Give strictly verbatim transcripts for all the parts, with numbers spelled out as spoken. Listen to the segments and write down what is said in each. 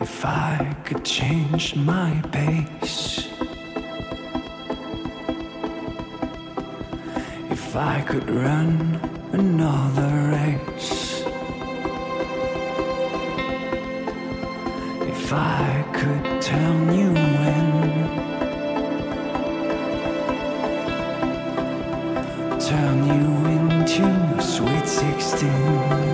If I could change my pace, if I could run another race, if I could turn you in, turn you into a sweet sixteen.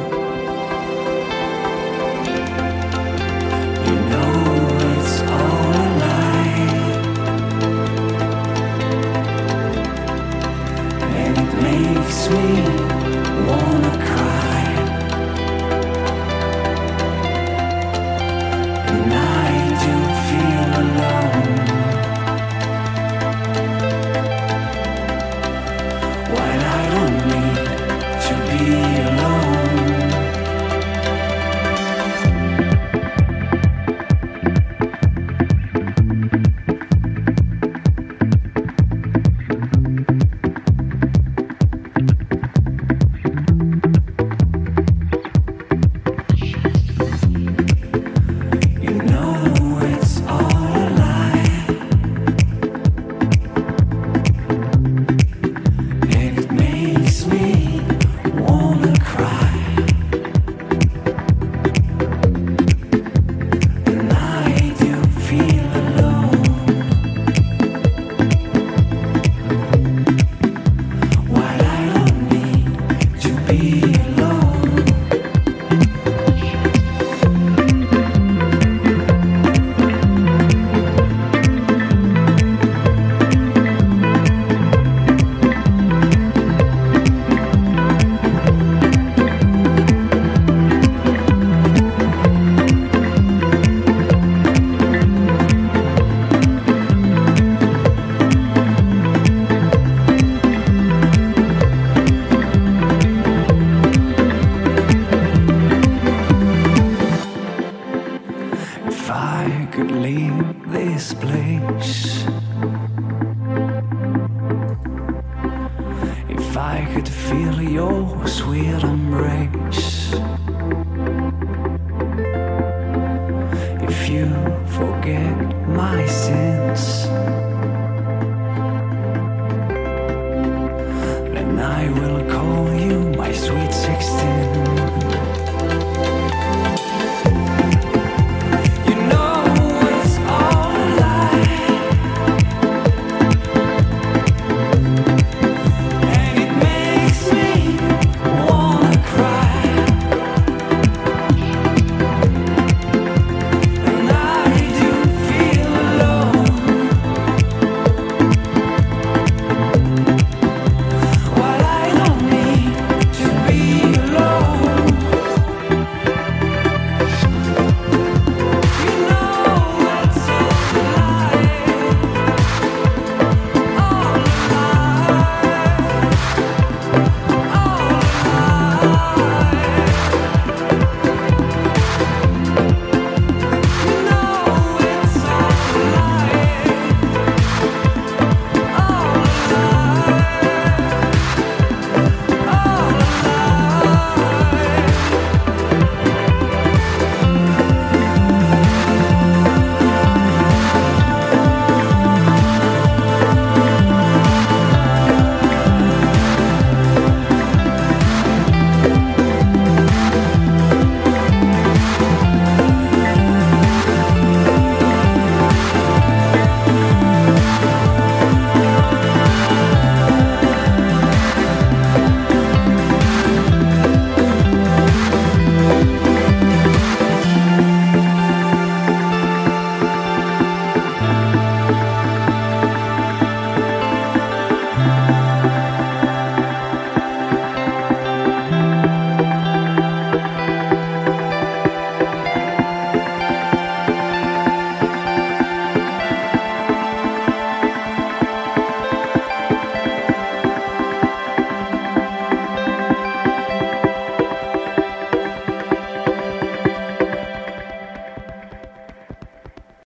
Makes me wanna cry, and I do feel alone when I don't need to be alone. If I could leave this place, if I could feel your sweet embrace,